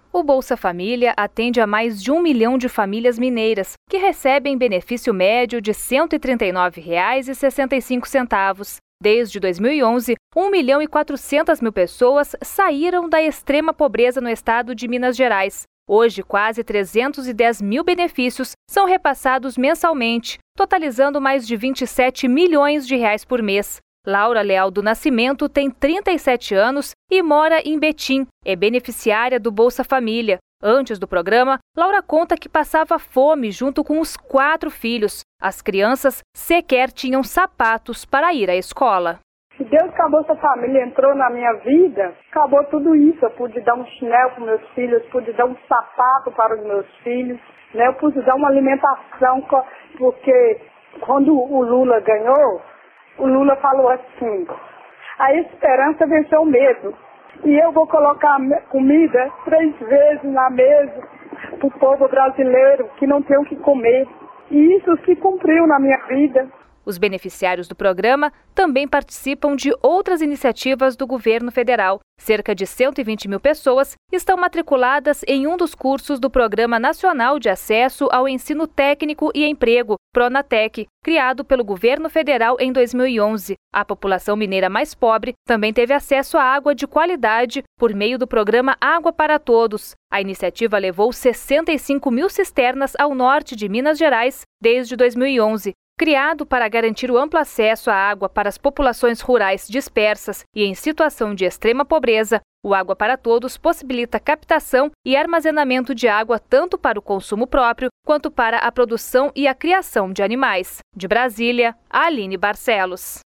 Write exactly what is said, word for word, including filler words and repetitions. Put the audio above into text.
O Bolsa Família atende a mais de um milhão de famílias mineiras, que recebem benefício médio de cento e trinta e nove reais e sessenta e cinco centavos. Desde dois mil e onze, um milhão e quatrocentas mil pessoas saíram da extrema pobreza no estado de Minas Gerais. Hoje, quase trezentos e dez mil benefícios são repassados mensalmente, totalizando mais de vinte e sete milhões de reais por mês. Laura Leal do Nascimento tem trinta e sete anos e mora em Betim. É beneficiária do Bolsa Família. Antes do programa, Laura conta que passava fome junto com os quatro filhos. As crianças sequer tinham sapatos para ir à escola. Deus que a Bolsa Família entrou na minha vida, acabou tudo isso. Eu pude dar um chinelo para meus filhos, eu pude dar um sapato para os meus filhos, né? Eu pude dar uma alimentação, porque quando o Lula ganhou, o Lula falou assim: a esperança venceu o medo. E eu vou colocar comida três vezes na mesa para o povo brasileiro que não tem o que comer. E isso se cumpriu na minha vida. Os beneficiários do programa também participam de outras iniciativas do governo federal. Cerca de cento e vinte mil pessoas estão matriculadas em um dos cursos do Programa Nacional de Acesso ao Ensino Técnico e Emprego, Pronatec, criado pelo governo federal em dois mil e onze. A população mineira mais pobre também teve acesso à água de qualidade por meio do programa Água para Todos. A iniciativa levou sessenta e cinco mil cisternas ao norte de Minas Gerais desde dois mil e onze. Criado para garantir o amplo acesso à água para as populações rurais dispersas e em situação de extrema pobreza, o Água para Todos possibilita captação e armazenamento de água tanto para o consumo próprio quanto para a produção e a criação de animais. De Brasília, Aline Barcelos.